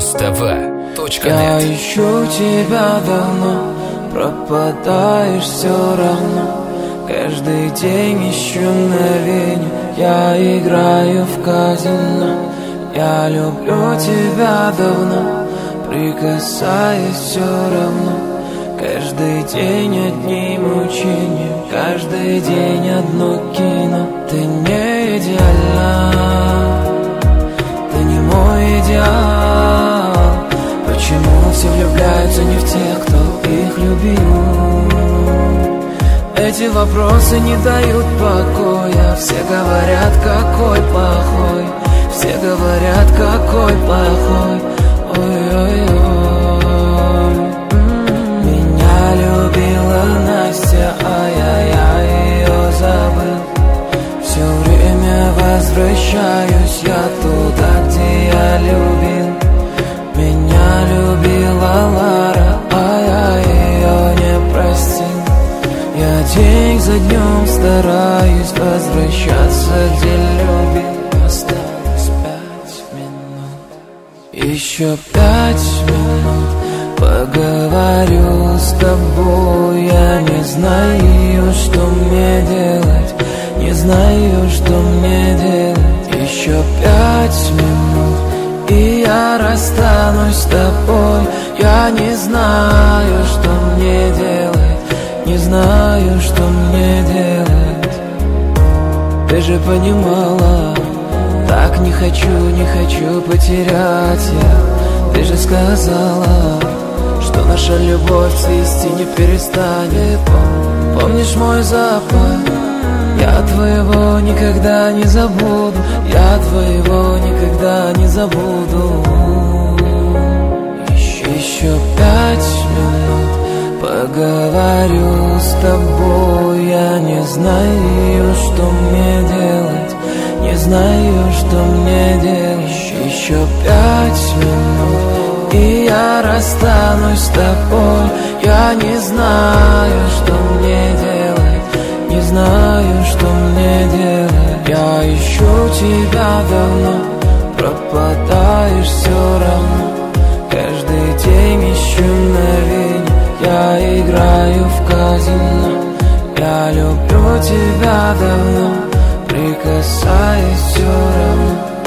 Я ищу тебя давно, пропадаешь все равно. Каждый день ищу мгновенье, я играю в казино. Я люблю тебя давно, прикасаясь все равно. Каждый день одни мучения, каждый день одно кино. Ты не идеальна, ты не мой идеал. Почему все влюбляются не в тех, кто их любил? Эти вопросы не дают покоя. Все говорят, какой плохой, все говорят, какой плохой. Ой-ой-ой. Меня любила Настя, а я ее забыл. Все время возвращаюсь я туда, где я любил. Меня любила Лара, а я ее не простил. Я день за днем стараюсь возвращаться, где любил. Осталось 5 минут, еще 5 минут. Поговорю с тобой, я не знаю, что мне делать. Не знаю, что мне делать. Еще 5 минут, и я расстанусь с тобой. Я не знаю, что мне делать. Не знаю, что мне делать. Ты же понимала, так не хочу потерять я. Ты же сказала, что наша любовь цвести не перестанет. Помнишь мой запах? Я твоего никогда не забуду. Я твоего никогда не забуду. Еще 5 минут. Поговорю с тобой, я не знаю, что мне делать. Не знаю, что мне делать. Еще 5 минут, и я расстанусь с тобой. Я не знаю, что мне делать. Не знаю, что мне делать. Я ищу тебя давно, пропадаешь все равно. Каждый день ищу мгновенье, я играю в казино. Я люблю тебя давно, прикасаясь все равно.